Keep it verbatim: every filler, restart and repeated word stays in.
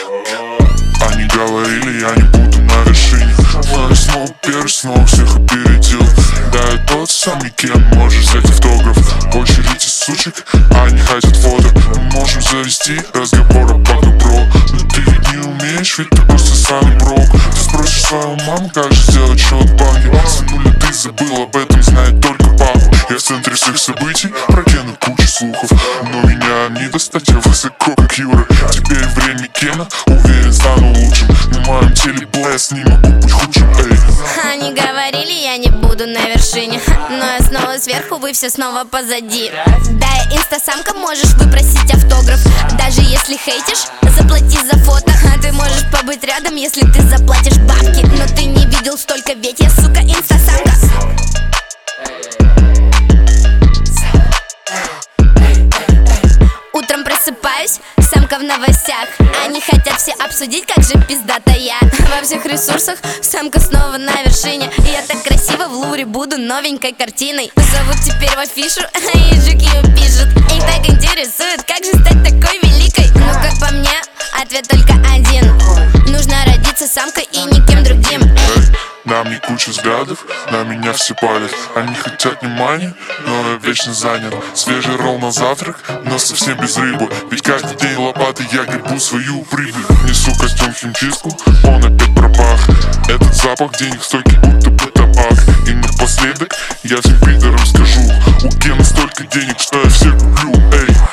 Они говорили, я не буду на вершине, но я снова первый, снова всех опередил. Да, я тот самый, кем можешь взять автограф. Очередь из сучек, они хотят фото. Мы можем завести разговор о баку, бро. Но ты ведь не умеешь, ведь ты просто сраный брок. Ты спросишь свою маму, как же сделать счет в банке. Сынуля, ты забыл об этом, знает только папа. Я в центре всех событий, прокину кучу слухов, но меня не достать, я высоко, как Юра. Теперь время Кена, уверен, стану лучшим. На моем теле блэс, не могу быть худшим, эй. Они говорили, я не буду на вершине, но я снова сверху, вы все снова позади. Да, я инстасамка, можешь выпросить автограф. Даже если хейтишь, заплати за фото. А ты можешь побыть рядом, если ты заплатишь бабки. Но ты не видел столько, ведь я, сука, инстасамка. Утром просыпаюсь, самка в новостях. Они хотят все обсудить, как же пиздата я. Во всех ресурсах самка снова на вершине. Я так красиво в Лувре буду новенькой картиной. Зовут теперь в афишу, и жуки пишут. Их так интересует, как же стать такой великой. Ну как по мне, ответ только один: нужно родиться самкой и никем другим. На мне куча взглядов, на меня все палят. Они хотят внимания, но я вечно занят. Свежий ролл на завтрак, но совсем без рыбы. Ведь каждый день лопатой я гребу свою прибыль. Несу костюм в химчистку, он опять пропах. Этот запах денег стойкий, будто бы табак. И напоследок я всем пидорам скажу: у Кена столько денег, что я всех куплю, эй.